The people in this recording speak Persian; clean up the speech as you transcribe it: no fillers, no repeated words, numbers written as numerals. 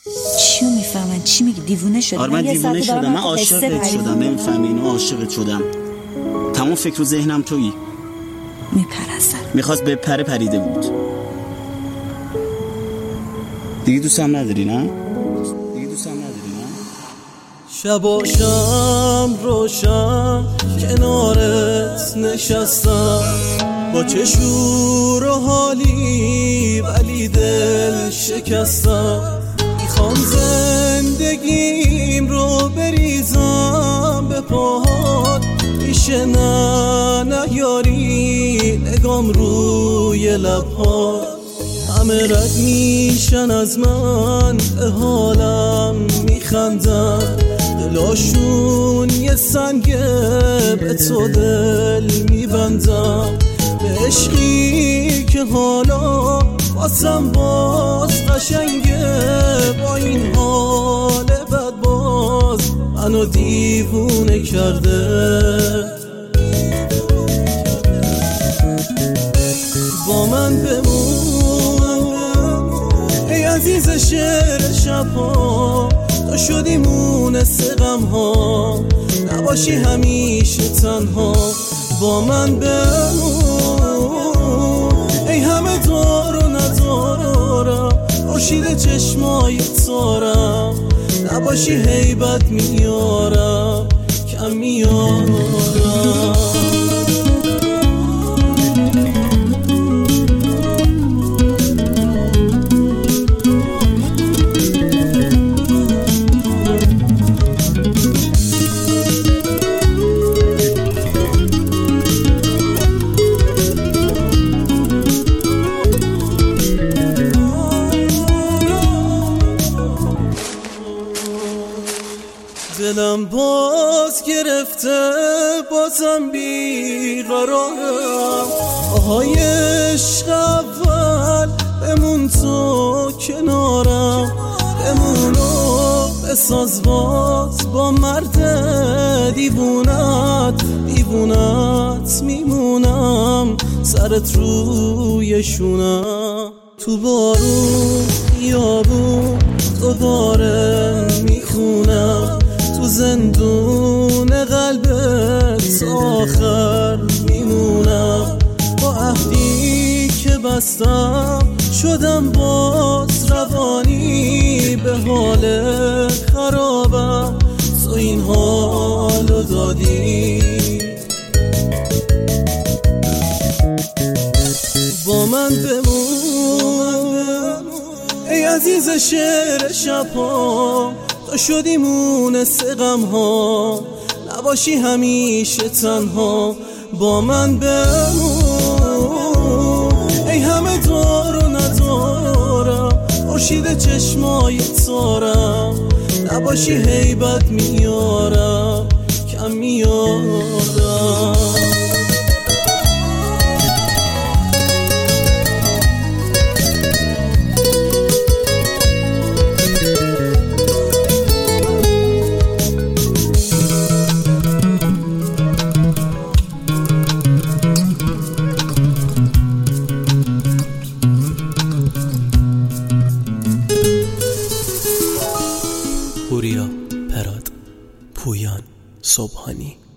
چیو میفهمن؟ چی میگی؟ دیوونه شدی؟ آره من دیوونه شدم، من عاشقت شدم، نمیفهمی اینو؟ عاشقت شدم، تمام فکر و ذهنم تویی. میپرستم. میخواست بپره پریده بود. دیگه دوستم نداری نه؟ شب و شم روشن کنارت نشستم، با چه شور و حالی ولی دل شکستم. میخوام زندگیم رو بریزم به پاهات، میشه نه یاری نگام روی لبهات. همه رد میشن از من، به حالم میخندن، دلاشون یه سنگه به تو دل میبندم. به عشقی که حالا واسم باز قشنگه، با این حال بد باز منو دیوونه کرده. با من بمون ای عزیز شعر شبها، تو شدی مونس غم ها، نباشی همیشه تنها. با من بمون ای همه دار و ندارم، خورشید چشمای تارم، نباشی هیبت میارم کم میارم. دلم باز گرفته بازم بیقرارم، آهای عشق اول بمون تو کنارم، بمونو بساز باز با مرد دیوونت میمونم، سرت روی شونم. تو بارون خیابون دوباره میخونم، تو زندون قلبت آخر میمونم. با عهدی که بستم شدم باز روانی، به حال خرابم تو این حالو دادی. با من بمون ای عزیز شعر شبها، تو شدی مونس غم ها، نباشی همیشه تنها. با من بمون ای همه دار و ندارم، خورشید چشمای تارم، نباشی هیبت میارم کم میارم. پوریا پراد، پویان صبحانی.